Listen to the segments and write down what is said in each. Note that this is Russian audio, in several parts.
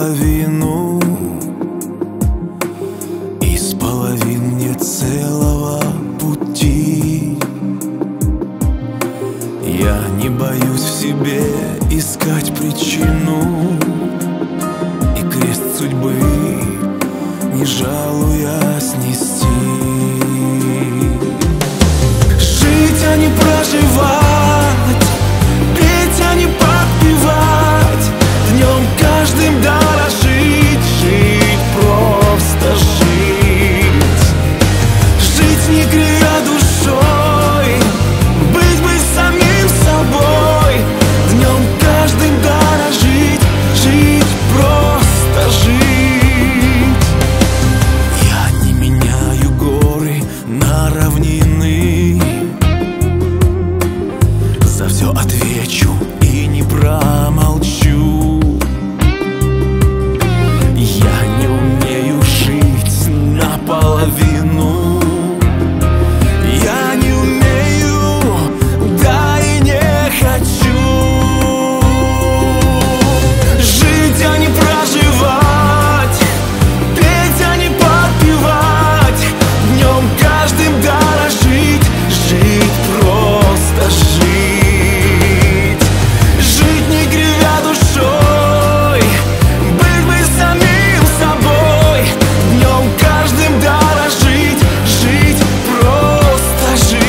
наполовину. Из половин нет целого пути. Я не боюсь в себе искать причину, и крест судьбы не жалуя снести. Жить, а не проживать, петь, а не подпевать, днем каждым дорожить, жить, просто жить. Жить, не кривя душой, быть самим собой, днем каждым дорожить, жить, просто жить. Я не меняю горы на равнины, за все отвечу и не промолчу. Я не умею жить наполовину. Я не умею, да и не хочу. Жить, а не проживать, петь, а не подпевать, днем каждым дорожить, жить, просто жить. Жить, не кривя душой, быть самим собой, днем каждым дорожить, жить, просто жить.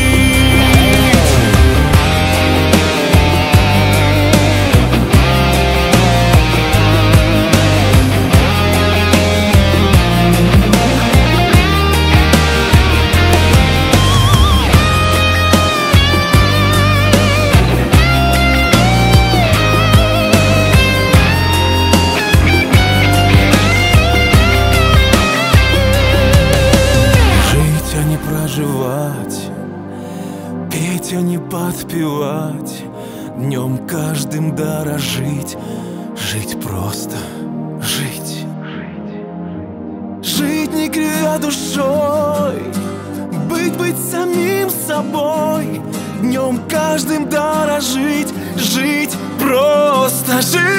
Жить, а не проживать, петь, а не подпевать, днем каждым дорожить, жить, просто жить. Жить, не кривя душой, быть самим собой, днем каждым дорожить, жить, просто жить.